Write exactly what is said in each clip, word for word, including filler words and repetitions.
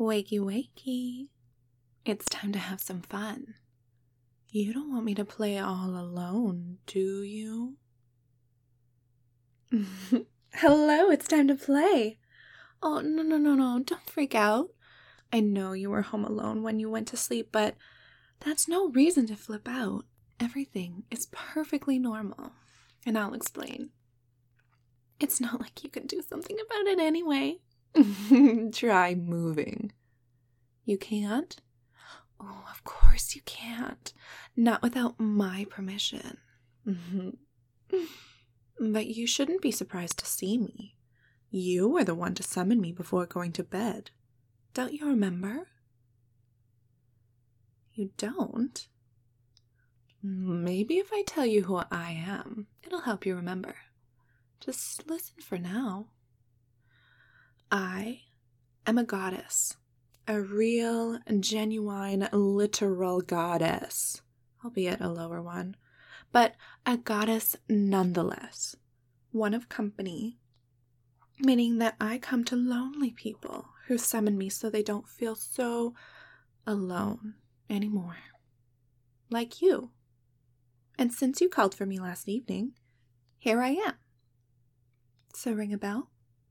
Wakey, wakey. It's time to have some fun. You don't want me to play all alone, do you? Hello, it's time to play. Oh, no, no, no, no, don't freak out. I know you were home alone when you went to sleep, but that's no reason to flip out. Everything is perfectly normal, and I'll explain. It's not like you can do something about it anyway. Try moving. You can't? Oh, of course you can't. Not without my permission. But you shouldn't be surprised to see me. You were the one to summon me before going to bed. Don't you remember? You don't? Maybe if I tell you who I am, it'll help you remember. Just listen for now. I am a goddess. A real, genuine, literal goddess. Albeit a lower one. But a goddess nonetheless. One of company. Meaning that I come to lonely people who summon me so they don't feel so alone anymore. Like you. And since you called for me last evening, here I am. So ring a bell?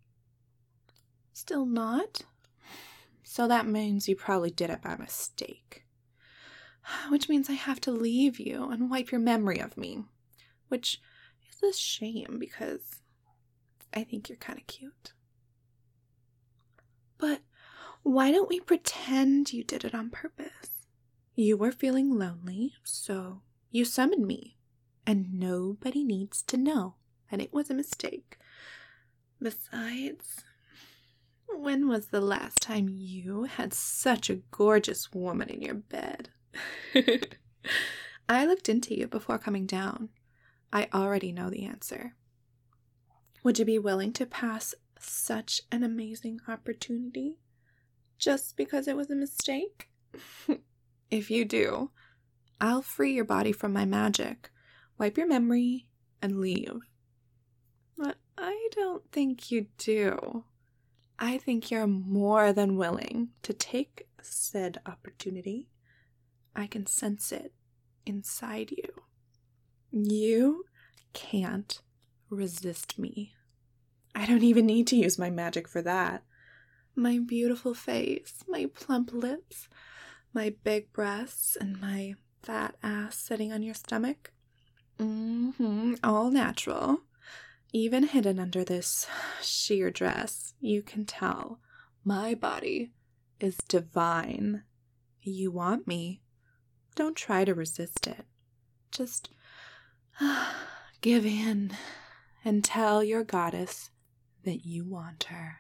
Still not? So that means you probably did it by mistake. Which means I have to leave you and wipe your memory of me. Which is a shame because I think you're kind of cute. But why don't we pretend you did it on purpose? You were feeling lonely, so you summoned me. And nobody needs to know that it was a mistake. Besides, when was the last time you had such a gorgeous woman in your bed? I looked into you before coming down. I already know the answer. Would you be willing to pass such an amazing opportunity just because it was a mistake? If you do, I'll free your body from my magic, wipe your memory, and leave. But I don't think you do. I think you're more than willing to take said opportunity. I can sense it inside you. You can't resist me. I don't even need to use my magic for that. My beautiful face, my plump lips, my big breasts, and my fat ass sitting on your stomach. Mm-hmm, all natural. Even hidden under this sheer dress, you can tell my body is divine. You want me. Don't try to resist it. Just give in and tell your goddess that you want her.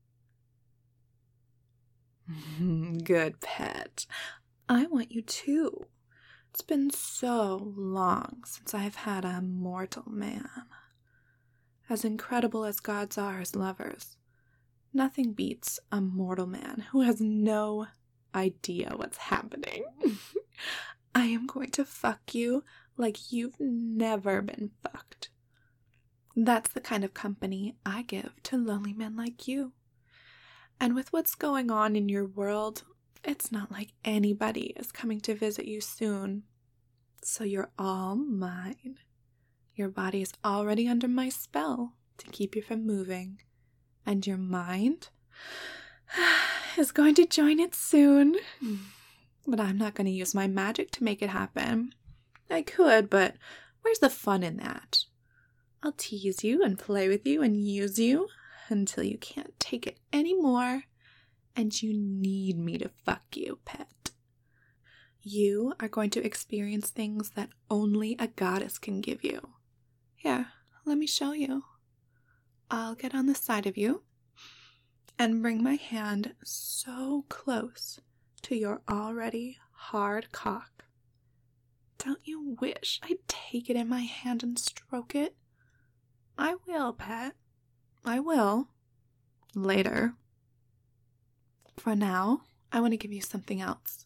Good pet. I want you too. It's been so long since I've had a mortal man. As incredible as gods are as lovers, nothing beats a mortal man who has no idea what's happening. I am going to fuck you like you've never been fucked. That's the kind of company I give to lonely men like you. And with what's going on in your world, it's not like anybody is coming to visit you soon. So you're all mine. Your body is already under my spell to keep you from moving. And your mind is going to join it soon. But I'm not going to use my magic to make it happen. I could, but where's the fun in that? I'll tease you and play with you and use you until you can't take it anymore. And you need me to fuck you, pet. You are going to experience things that only a goddess can give you. Here, let me show you. I'll get on the side of you and bring my hand so close to your already hard cock. Don't you wish I'd take it in my hand and stroke it? I will, pet. I will. Later. For now, I want to give you something else.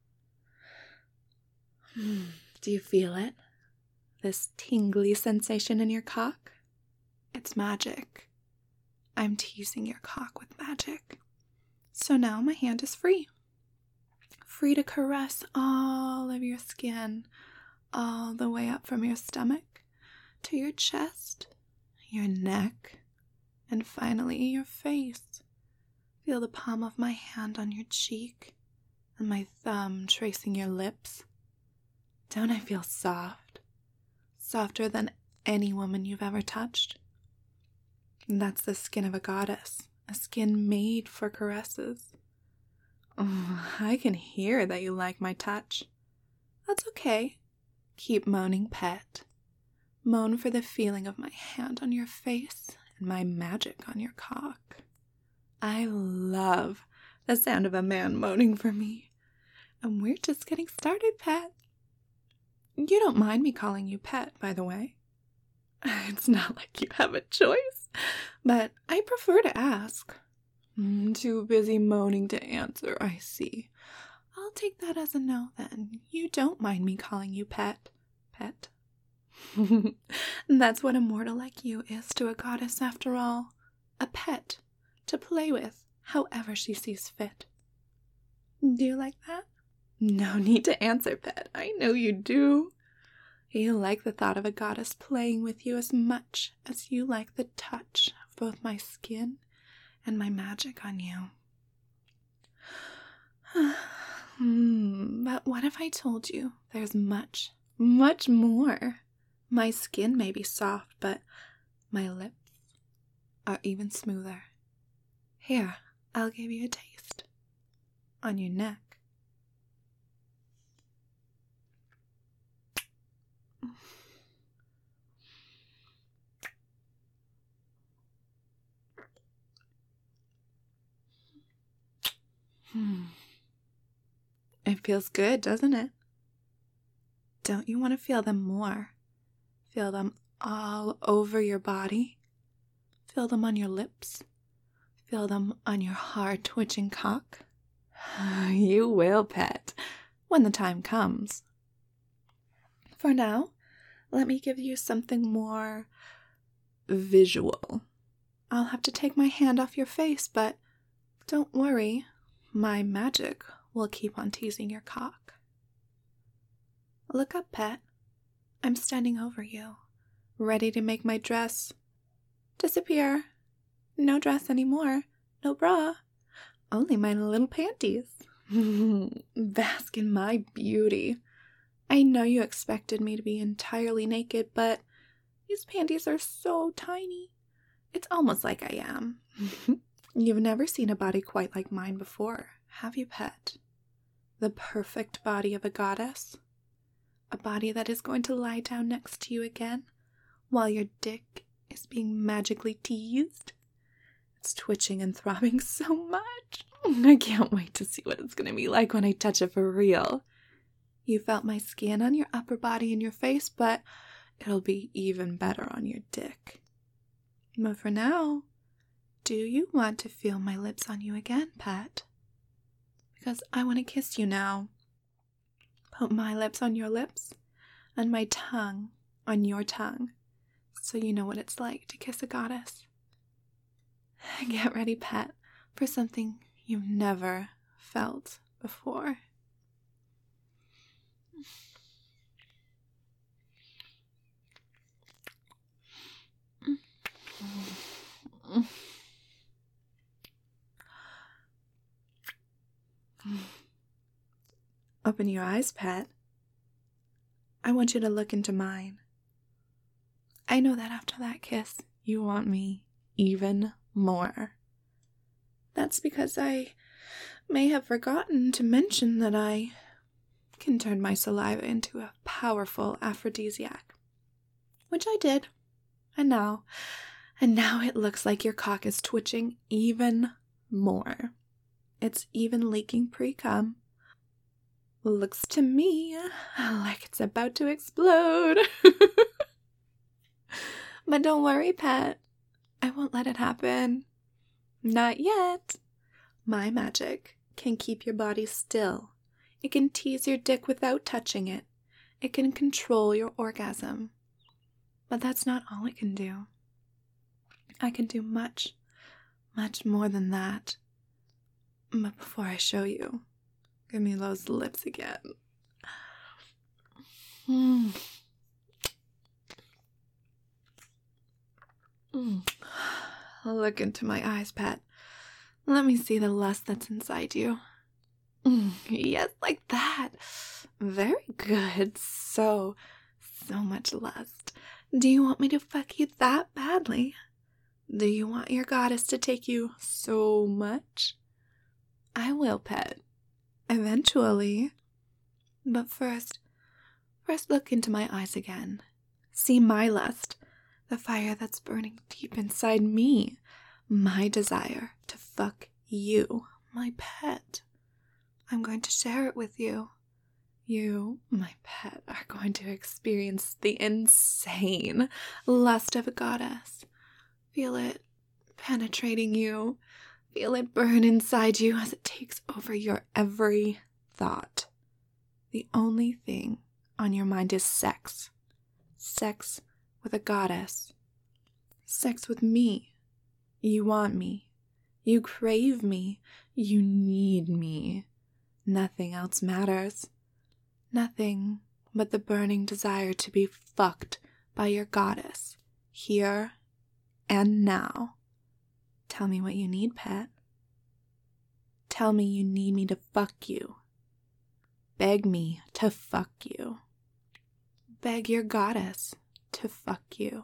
Do you feel it? This tingly sensation in your cock? It's magic. I'm teasing your cock with magic. So now my hand is free. Free to caress all of your skin, all the way up from your stomach to your chest, your neck, and finally your face. Feel the palm of my hand on your cheek and my thumb tracing your lips. Don't I feel soft? Softer than any woman you've ever touched? And that's the skin of a goddess, a skin made for caresses. Oh, I can hear that you like my touch. That's okay. Keep moaning, pet. Moan for the feeling of my hand on your face and my magic on your cock. I love the sound of a man moaning for me. And we're just getting started, pet. You don't mind me calling you pet, by the way. It's not like you have a choice, but I prefer to ask. Mm, too busy moaning to answer, I see. I'll take that as a no, then. You don't mind me calling you pet. Pet. That's what a mortal like you is to a goddess, after all. A pet to play with, however she sees fit. Do you like that? No need to answer, pet. I know you do. You like the thought of a goddess playing with you as much as you like the touch of both my skin and my magic on you. hmm, but what if I told you there's much, much more? My skin may be soft, but my lips are even smoother. Here, I'll give you a taste. On your neck. Hmm. It feels good, doesn't it? Don't you want to feel them more? Feel them all over your body? Feel them on your lips? Feel them on your hard twitching cock? You will, pet, when the time comes. For now, let me give you something more visual. I'll have to take my hand off your face, but don't worry, my magic will keep on teasing your cock. Look up, pet. I'm standing over you, ready to make my dress disappear. No dress anymore, no bra, only my little panties. Bask in my beauty. I know you expected me to be entirely naked, but these panties are so tiny. It's almost like I am. You've never seen a body quite like mine before, have you, pet? The perfect body of a goddess. A body that is going to lie down next to you again while your dick is being magically teased. It's twitching and throbbing so much. I can't wait to see what it's going to be like when I touch it for real. You felt my skin on your upper body and your face, but it'll be even better on your dick. But for now, do you want to feel my lips on you again, pet? Because I want to kiss you now. Put my lips on your lips and my tongue on your tongue so you know what it's like to kiss a goddess. Get ready, pet, for something you've never felt before. Open your eyes, pet. I want you to look into mine. I know that after that kiss, you want me even more. That's because I may have forgotten to mention that I can turn my saliva into a powerful aphrodisiac. Which I did. And now, and now it looks like your cock is twitching even more. It's even leaking pre-cum. Looks to me like it's about to explode. But don't worry, pet. I won't let it happen. Not yet. My magic can keep your body still. It can tease your dick without touching it. It can control your orgasm. But that's not all it can do. I can do much, much more than that. But before I show you, give me those lips again. Mm. Mm. Look into my eyes, pet. Let me see the lust that's inside you. Mm. Yes, like that. Very good. So, so much lust. Do you want me to fuck you that badly? Do you want your goddess to take you so much? I will, pet. Eventually. But first, first look into my eyes again. See my lust, the fire that's burning deep inside me. My desire to fuck you, my pet. I'm going to share it with you. You, my pet, are going to experience the insane lust of a goddess. Feel it penetrating you. Feel it burn inside you as it takes over your every thought. The only thing on your mind is sex. Sex with a goddess. Sex with me. You want me. You crave me. You need me. Nothing else matters. Nothing but the burning desire to be fucked by your goddess, here and now. Tell me what you need, pet. Tell me you need me to fuck you. Beg me to fuck you. Beg your goddess to fuck you.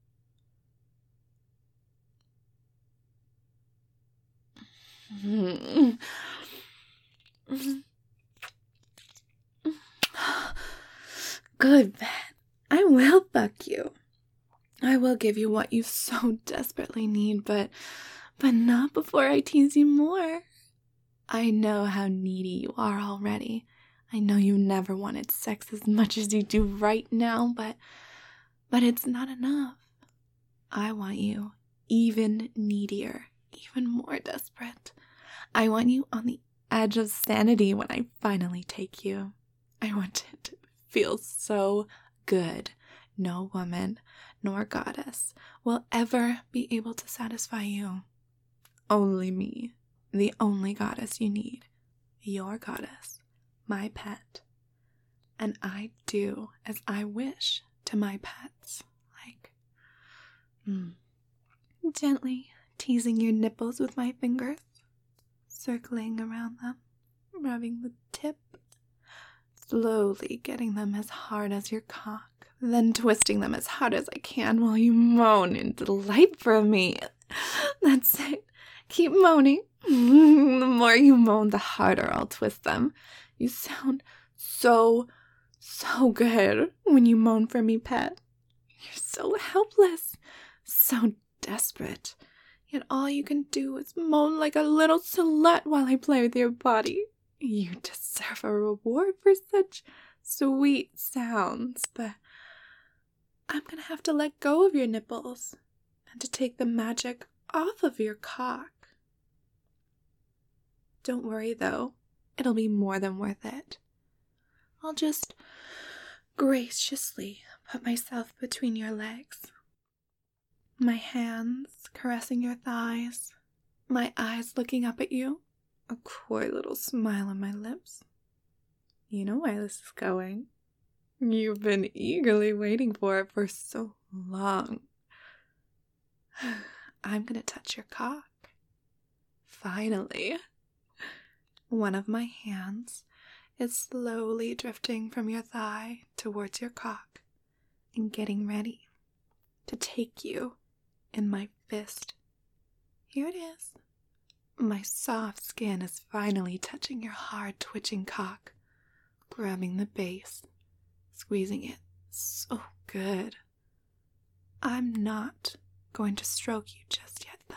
Good, pet. I will fuck you. I will give you what you so desperately need, but but not before I tease you more. I know how needy you are already. I know you never wanted sex as much as you do right now, but but it's not enough. I want you even needier, even more desperate. I want you on the edge of sanity when I finally take you. I want it to feel so good. No woman nor goddess will ever be able to satisfy you. Only me, the only goddess you need. Your goddess, my pet. And I do as I wish to my pets. Like, mm, gently teasing your nipples with my fingers, circling around them, rubbing the tip, slowly getting them as hard as your cock, then twisting them as hard as I can while you moan in delight from me. That's it. Keep moaning. The more you moan, the harder I'll twist them. You sound so, so good when you moan for me, pet. You're so helpless, so desperate. Yet all you can do is moan like a little slut while I play with your body. You deserve a reward for such sweet sounds, but I'm gonna have to let go of your nipples and to take the magic off of your cock. Don't worry, though. It'll be more than worth it. I'll just graciously put myself between your legs. My hands caressing your thighs. My eyes looking up at you. A coy little smile on my lips. You know where this is going. You've been eagerly waiting for it for so long. I'm gonna touch your cock. Finally. One of my hands is slowly drifting from your thigh towards your cock and getting ready to take you in my fist. Here it is. My soft skin is finally touching your hard twitching cock, grabbing the base, squeezing it so good. I'm not going to stroke you just yet,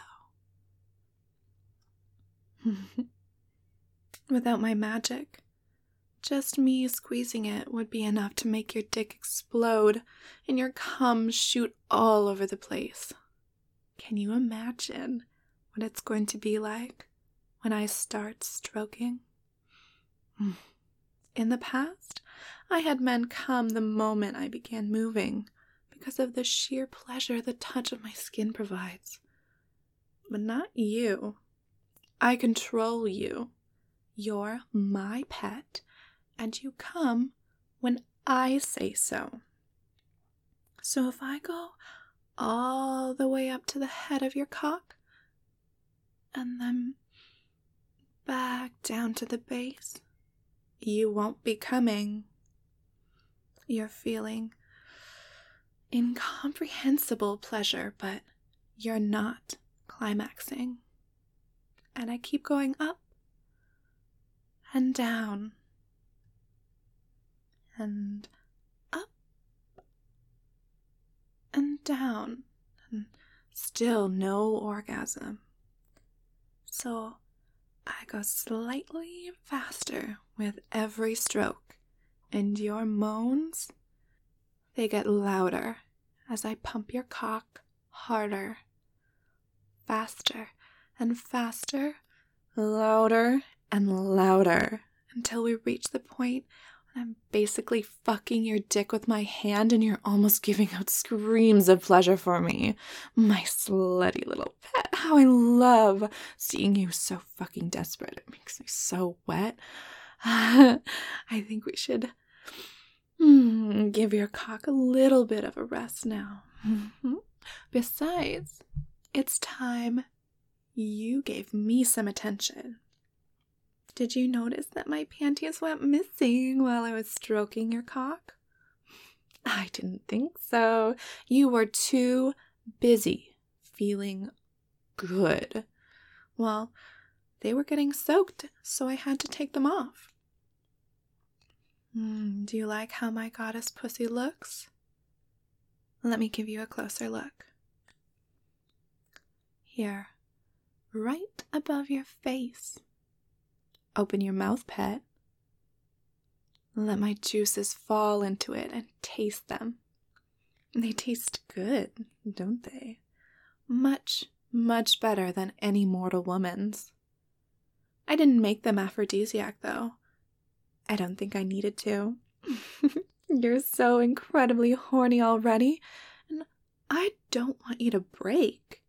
though. Without my magic, just me squeezing it would be enough to make your dick explode and your cum shoot all over the place. Can you imagine what it's going to be like when I start stroking? In the past, I had men come the moment I began moving because of the sheer pleasure the touch of my skin provides. But not you. I control you. You're my pet, and you come when I say so. So if I go all the way up to the head of your cock, and then back down to the base, you won't be coming. You're feeling incomprehensible pleasure, but you're not climaxing. And I keep going up and down and up and down, and still no orgasm. So I go slightly faster with every stroke, and your moans, they get louder as I pump your cock harder, faster and faster, louder and louder, until we reach the point when I'm basically fucking your dick with my hand and you're almost giving out screams of pleasure for me. My slutty little pet, how I love seeing you so fucking desperate. It makes me so wet. I think we should mm, give your cock a little bit of a rest now. Besides, it's time you gave me some attention. Did you notice that my panties went missing while I was stroking your cock? I didn't think so. You were too busy feeling good. Well, they were getting soaked, so I had to take them off. Mm, do you like how my goddess pussy looks? Let me give you a closer look. Here, right above your face. Open your mouth, pet. Let my juices fall into it and taste them. They taste good, don't they? Much, much better than any mortal woman's. I didn't make them aphrodisiac, though. I don't think I needed to. You're so incredibly horny already, and I don't want you to break.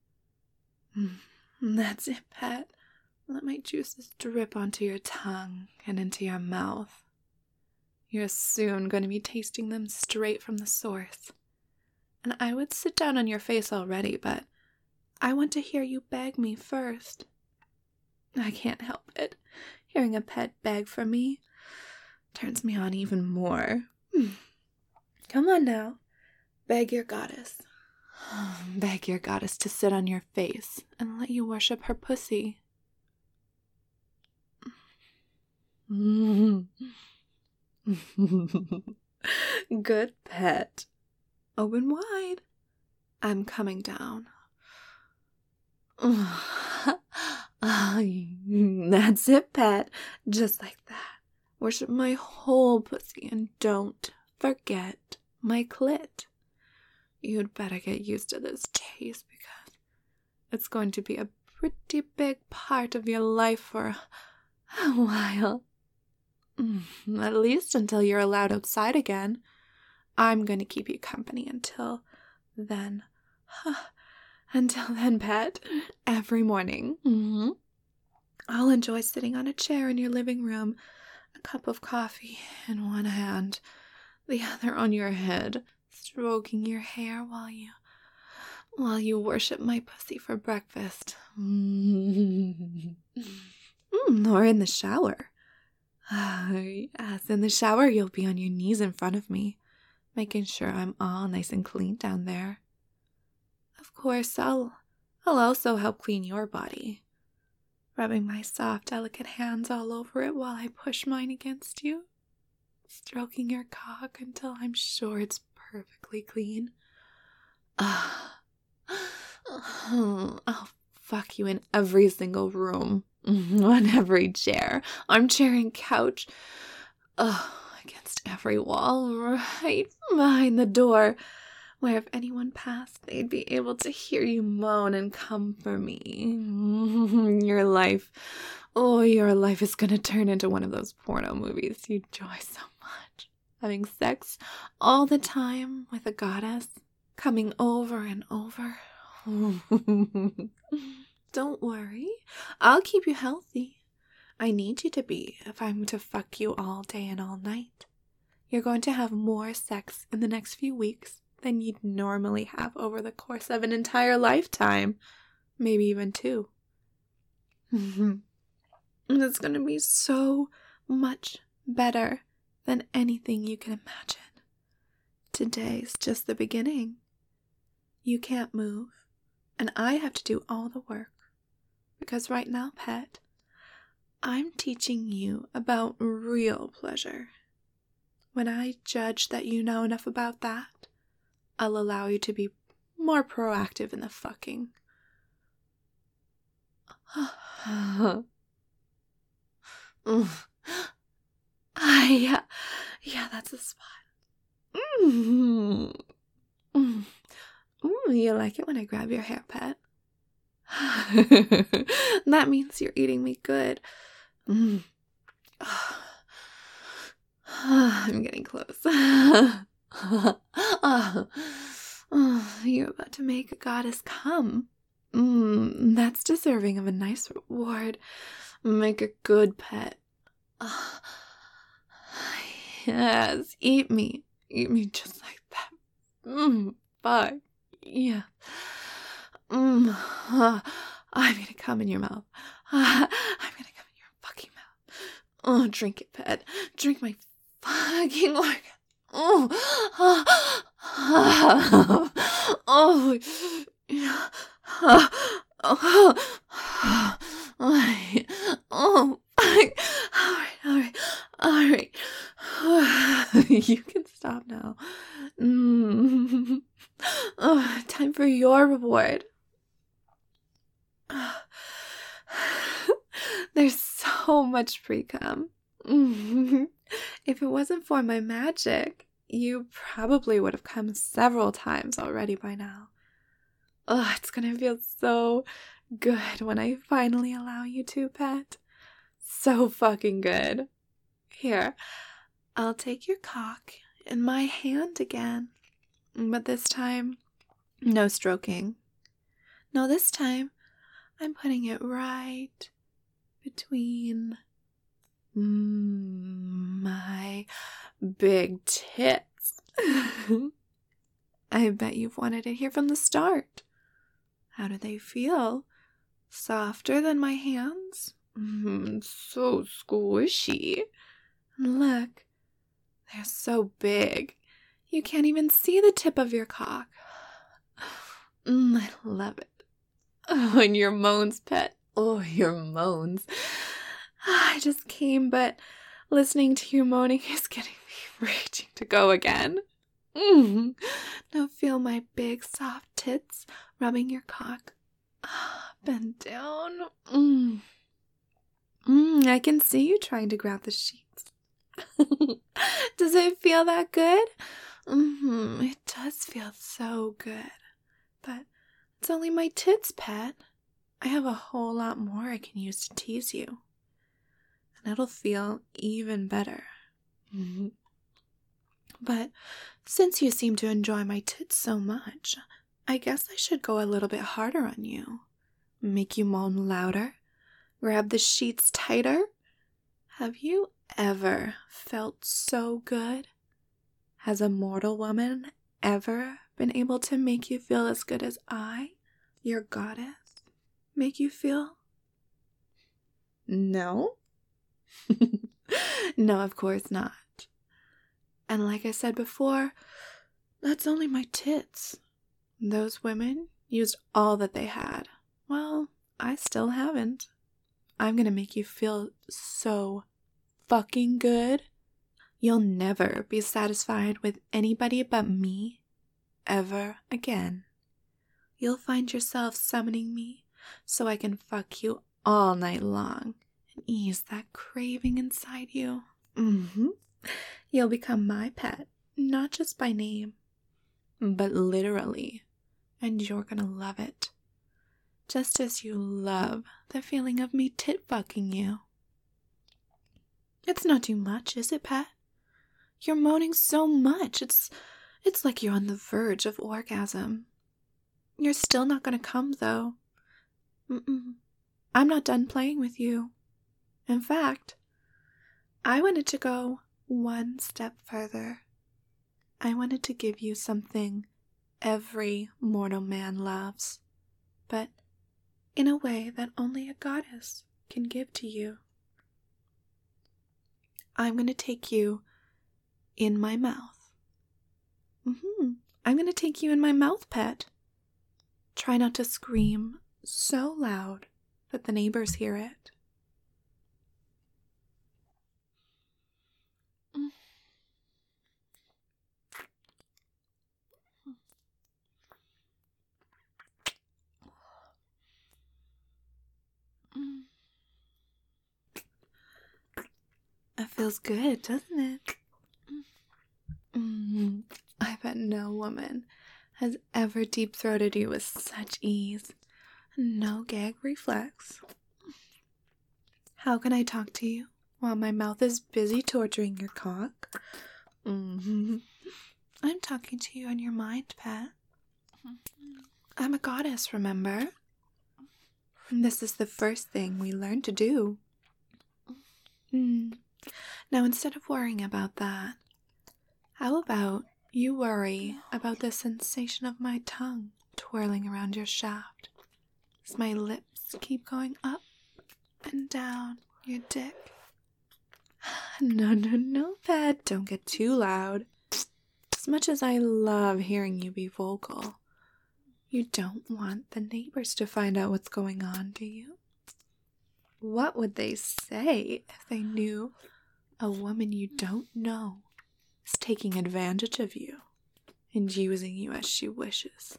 That's it, pet. Let my juices drip onto your tongue and into your mouth. You're soon going to be tasting them straight from the source. And I would sit down on your face already, but I want to hear you beg me first. I can't help it. Hearing a pet beg for me turns me on even more. Come on now. Beg your goddess. Beg your goddess to sit on your face and let you worship her pussy. Good pet. Open wide. I'm coming down. That's it, pet. Just like that. Worship my whole pussy and don't forget my clit. You'd better get used to this taste because it's going to be a pretty big part of your life for a while. At least until you're allowed outside again. I'm going to keep you company until then. Until then, pet. Every morning. Mm-hmm. I'll enjoy sitting on a chair in your living room, a cup of coffee in one hand, the other on your head, stroking your hair while you while you worship my pussy for breakfast. Mm. Mm, or in the shower. Uh, yes, in the shower you'll be on your knees in front of me, making sure I'm all nice and clean down there. Of course, I'll, I'll also help clean your body, rubbing my soft, delicate hands all over it while I push mine against you, stroking your cock until I'm sure it's perfectly clean. Ah, I'll fuck you in every single room. On every chair, armchair and couch, oh, against every wall, right behind the door, where if anyone passed, they'd be able to hear you moan and come for me. Your life, oh, your life is gonna turn into one of those porno movies you enjoy so much. Having sex all the time with a goddess, coming over and over. don't worry. I'll keep you healthy. I need you to be if I'm to fuck you all day and all night. You're going to have more sex in the next few weeks than you'd normally have over the course of an entire lifetime. Maybe even two. And it's going to be so much better than anything you can imagine. Today's just the beginning. You can't move, and I have to do all the work. Because right now, pet, I'm teaching you about real pleasure. When I judge that you know enough about that, I'll allow you to be more proactive in the fucking. Ah, yeah, yeah, that's the spot. Mm. Mm. Mm, you like it when I grab your hair, pet? That means you're eating me good. Mm. I'm getting close. You're about to make a goddess come. Mm, that's deserving of a nice reward. Make a good pet. Yes, eat me. Eat me just like that. Mmm, fuck. Yeah. Mmm. Uh, I'm gonna come in your mouth. Uh, I'm gonna come in your fucking mouth. Oh, drink it, pet. Drink my fucking organ. Oh. Oh. Oh. Yeah. Oh. Oh. Alright. Oh. Alright. Alright. Alright. You can stop now. Mm. Oh, time for your reward. There's so much pre-cum. If it wasn't for my magic, you probably would have come several times already by now. Oh, it's gonna feel so good when I finally allow you to, pet. So fucking good. Here, I'll take your cock in my hand again. But this time, no stroking. No, this time, I'm putting it right between my big tits. I bet you've wanted it here from the start. How do they feel? Softer than my hands? Mm, so squishy. Look, they're so big. You can't even see the tip of your cock. Mm, I love it. Oh, and your moans, pet. Oh, your moans. I just came, but listening to you moaning is getting me raging to go again. Mm. Now feel my big soft tits rubbing your cock. Bend down. Mm. Mm, I can see you trying to grab the sheets. Does it feel that good? Mm-hmm. It does feel so good. But it's only my tits, pet. I have a whole lot more I can use to tease you. And it'll feel even better. Mm-hmm. But since you seem to enjoy my tits so much, I guess I should go a little bit harder on you. Make you moan louder. Grab the sheets tighter. Have you ever felt so good? Has a mortal woman ever been able to make you feel as good as I, your goddess, make you feel? No? No, of course not. And like I said before, that's only my tits. Those women used all that they had. Well, I still haven't. I'm gonna make you feel so fucking good. You'll never be satisfied with anybody but me ever again. You'll find yourself summoning me so I can fuck you all night long and ease that craving inside you. Mm-hmm. You'll become my pet, not just by name, but literally, and you're gonna love it. Just as you love the feeling of me tit-fucking you. It's not too much, is it, pet? You're moaning so much, it's it's like you're on the verge of orgasm. You're still not gonna come, though. Mm-mm. I'm not done playing with you. In fact, I wanted to go one step further. I wanted to give you something every mortal man loves, but in a way that only a goddess can give to you. I'm going to take you in my mouth. Mm-hmm. I'm going to take you in my mouth, pet. Try not to scream so loud that the neighbors hear it. It feels good, doesn't it? Mm-hmm. I bet no woman has ever deep-throated you with such ease. No gag reflex. How can I talk to you while my mouth is busy torturing your cock? Mm-hmm. I'm talking to you in your mind, pet. I'm a goddess, remember? This is the first thing we learn to do. Mm. Now, instead of worrying about that, how about you worry about the sensation of my tongue twirling around your shaft as my lips keep going up and down your dick? No, no, no, pet, don't get too loud. As much as I love hearing you be vocal, you don't want the neighbors to find out what's going on, do you? What would they say if they knew a woman you don't know is taking advantage of you and using you as she wishes?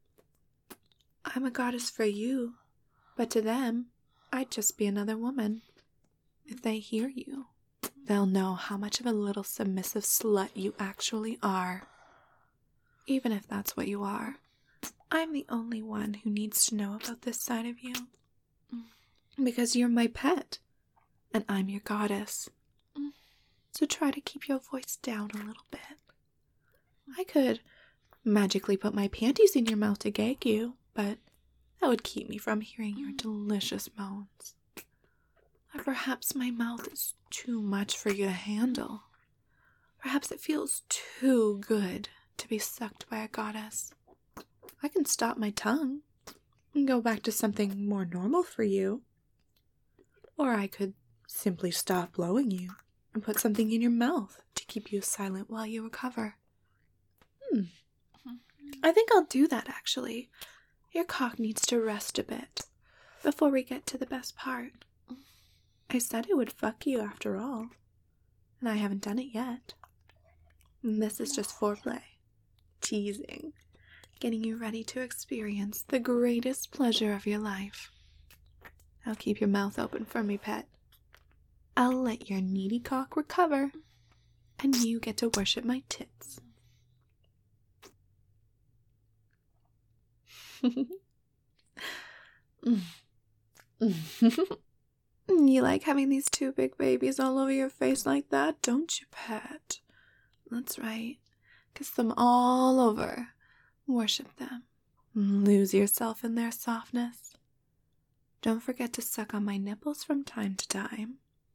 I'm a goddess for you, but to them, I'd just be another woman. If they hear you, they'll know how much of a little submissive slut you actually are. Even if that's what you are, I'm the only one who needs to know about this side of you. Because you're my pet, and I'm your goddess. So try to keep your voice down a little bit. I could magically put my panties in your mouth to gag you, but that would keep me from hearing your delicious moans. Or perhaps my mouth is too much for you to handle. Perhaps it feels too good to be sucked by a goddess. I can stop my tongue and go back to something more normal for you. Or I could simply stop blowing you and put something in your mouth to keep you silent while you recover. Hmm. I think I'll do that, actually. Your cock needs to rest a bit before we get to the best part. I said I would fuck you after all, and I haven't done it yet. And this is just foreplay, teasing, getting you ready to experience the greatest pleasure of your life. Now keep your mouth open for me, pet. I'll let your needy cock recover, and you get to worship my tits. You like having these two big babies all over your face like that, don't you, pet? That's right. Kiss them all over. Worship them. Lose yourself in their softness. Don't forget to suck on my nipples from time to time.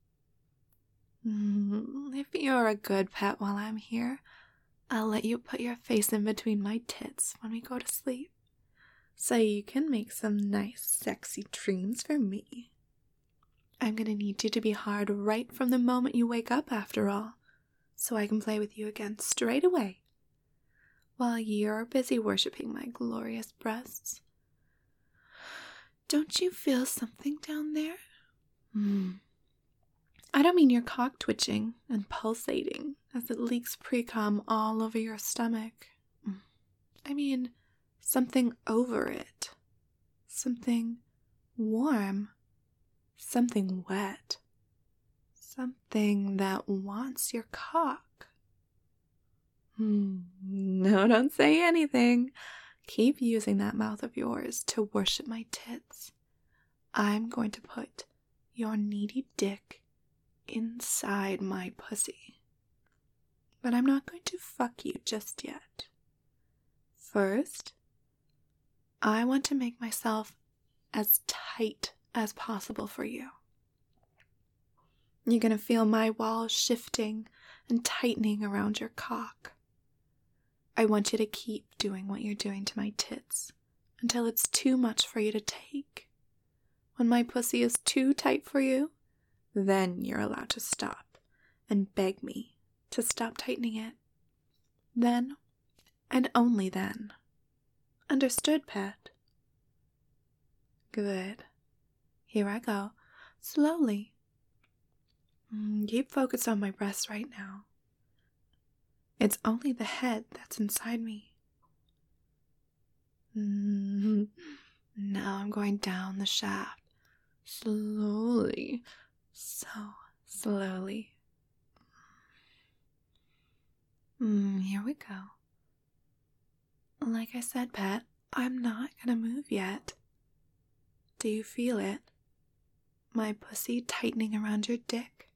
If you're a good pet while I'm here, I'll let you put your face in between my tits when we go to sleep, so you can make some nice, sexy dreams for me. I'm gonna need you to be hard right from the moment you wake up, after all, so I can play with you again straight away, while you're busy worshipping my glorious breasts. Don't you feel something down there? Hmm. I don't mean your cock twitching and pulsating as it leaks pre-cum all over your stomach. I mean something over it. Something warm. Something wet. Something that wants your cock. Hmm. No, don't say anything. Keep using that mouth of yours to worship my tits. I'm going to put your needy dick inside my pussy. But I'm not going to fuck you just yet. First, I want to make myself as tight as possible for you. You're gonna feel my walls shifting and tightening around your cock. I want you to keep doing what you're doing to my tits until it's too much for you to take. When my pussy is too tight for you, then you're allowed to stop and beg me to stop tightening it. Then, and only then. Understood, pet? Good. Here I go. Slowly. Keep focused on my breasts right now. It's only the head that's inside me. Mm-hmm. Now I'm going down the shaft. Slowly. So slowly. Mm, here we go. Like I said, pet, I'm not gonna move yet. Do you feel it? My pussy tightening around your dick?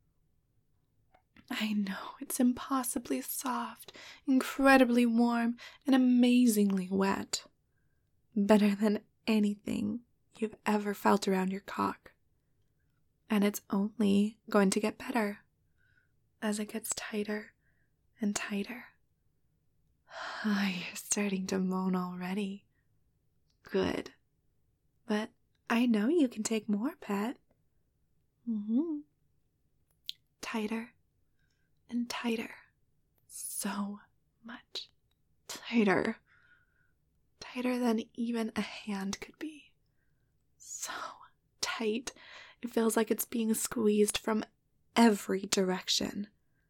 I know, it's impossibly soft, incredibly warm, and amazingly wet. Better than anything you've ever felt around your cock. And it's only going to get better as it gets tighter and tighter. Oh, you're starting to moan already. Good. But I know you can take more, pet. Mm-hmm. Tighter and tighter. So much tighter. Tighter than even a hand could be. So tight. It feels like it's being squeezed from every direction.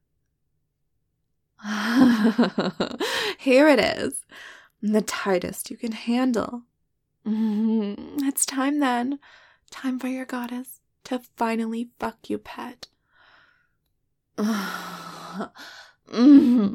Here it is. The tightest you can handle. Mm-hmm. It's time then. Time for your goddess to finally fuck you, pet. Mm-hmm.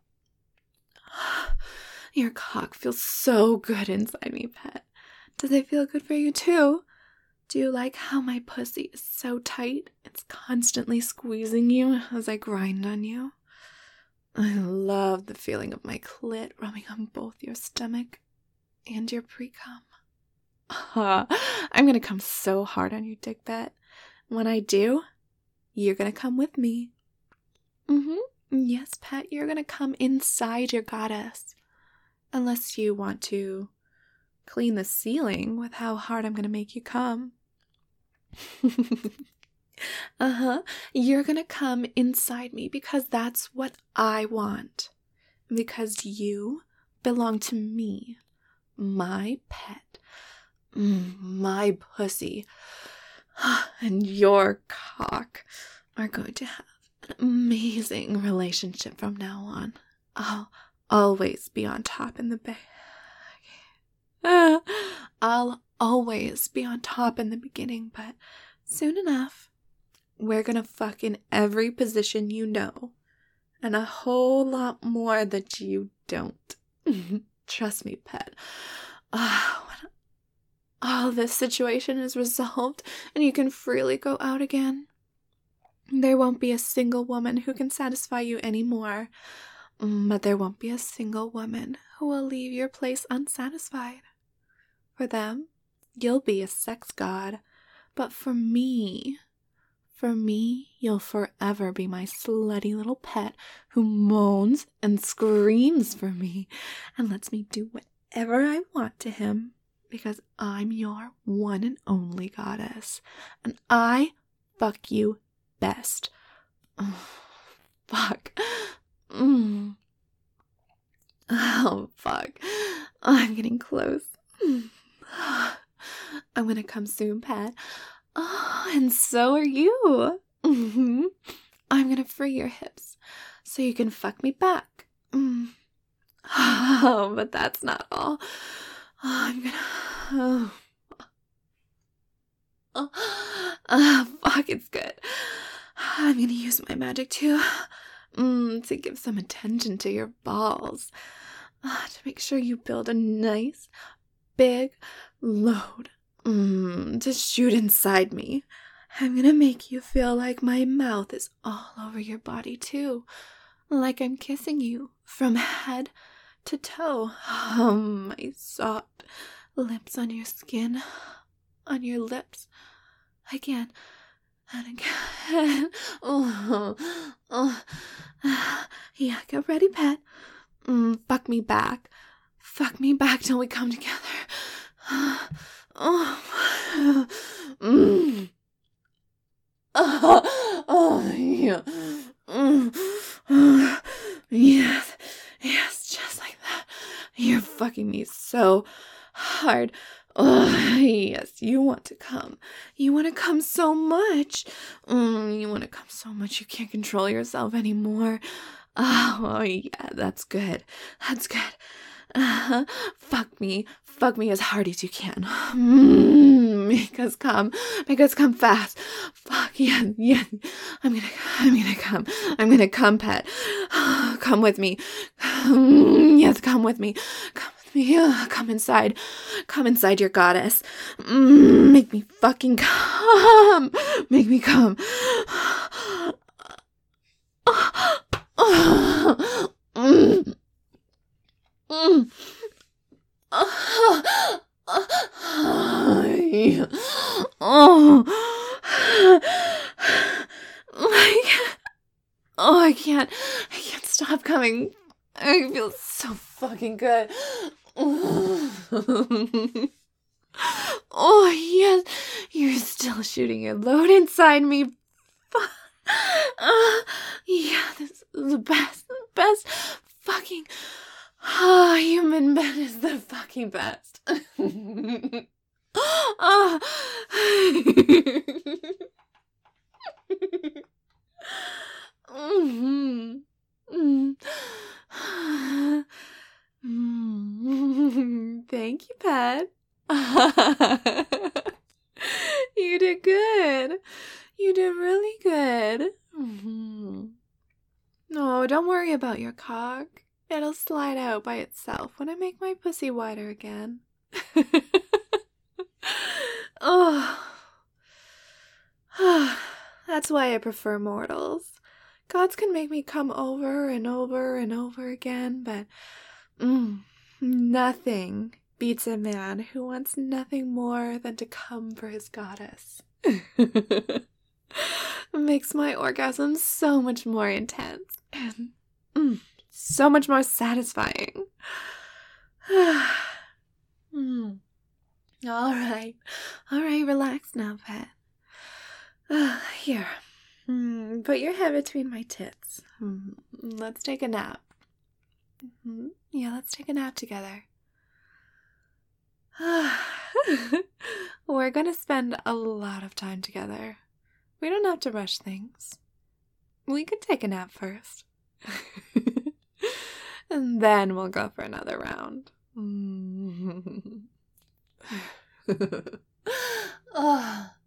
Your cock feels so good inside me, pet. Does it feel good for you too? Do you like how my pussy is so tight? It's constantly squeezing you as I grind on you. I love the feeling of my clit rubbing on both your stomach and your pre-cum. Uh, I'm gonna come so hard on your dick, pet. When I do, you're gonna come with me. Mm-hmm. Yes, pet, you're gonna come inside your goddess. Unless you want to clean the ceiling with how hard I'm gonna make you come. Uh-huh. You're gonna come inside me because that's what I want. Because you belong to me. My pet. Mm, my pussy. And your cock are going to have an amazing relationship from now on. I'll always be on top in the bag. Uh, I'll always be on top in the beginning, but soon enough, we're gonna fuck in every position you know, and a whole lot more that you don't. Trust me, pet. Uh, when all this situation is resolved and you can freely go out again, there won't be a single woman who can satisfy you anymore, but there won't be a single woman who will leave your place unsatisfied. For them, you'll be a sex god, but for me... For me, you'll forever be my slutty little pet who moans and screams for me and lets me do whatever I want to him because I'm your one and only goddess and I fuck you best. Oh, fuck. Mm. Oh, fuck. I'm getting close. I'm gonna come soon, pet. Oh, and so are you. Mm-hmm. I'm gonna free your hips so you can fuck me back. Mm. Oh, but that's not all. Oh, I'm gonna... Oh. Oh. Oh, fuck, it's good. I'm gonna use my magic too. Mm, to give some attention to your balls. Uh, to make sure you build a nice, big load. Mm, to shoot inside me. I'm gonna make you feel like my mouth is all over your body too. Like I'm kissing you from head to toe. Oh, my soft lips on your skin. on your lips again and again. Oh, oh. Yeah, get ready, pet. Mm, fuck me back. Fuck me back till we come together. Oh, mm. Oh, oh, yeah. Mm. Yes, yes, just like that. You're fucking me so hard. Oh, yes, you want to come. You want to come so much. Mm, you want to come so much you can't control yourself anymore. Oh, yeah, that's good. That's good. Uh, fuck me. Fuck me as hard as you can. Mm, make us come. Make us come fast. Fuck, yeah, yeah. I'm gonna, I'm gonna come. I'm gonna come, pet. Come with me. Mm, yes, come with me. Come with me. Uh, come inside. Come inside your goddess. Mm, make me fucking come. Make me come. Mm. Mm. Oh. Oh. I can't. Oh, I can't. I can't stop coming. I feel so fucking good. Oh, yes. You're still shooting your load inside me. Uh, yeah, this is the best, the best fucking. Ah, oh, human bed is the fucking best. Oh. Mm-hmm. Mm-hmm. Thank you, pet. You did good. You did really good. Mm-hmm. No, don't worry about your cock. It'll slide out by itself when I make my pussy wider again. Oh. That's why I prefer mortals. Gods can make me come over and over and over again, but mm, nothing beats a man who wants nothing more than to come for his goddess. It makes my orgasm so much more intense and mm, so much more satisfying. mm. All right, all right, relax now, pet. Uh, here, mm, put your head between my tits. Mm, let's take a nap. Mm-hmm. Yeah, let's take a nap together. We're gonna spend a lot of time together. We don't have to rush things. We could take a nap first. And then we'll go for another round. Mm-hmm. Oh.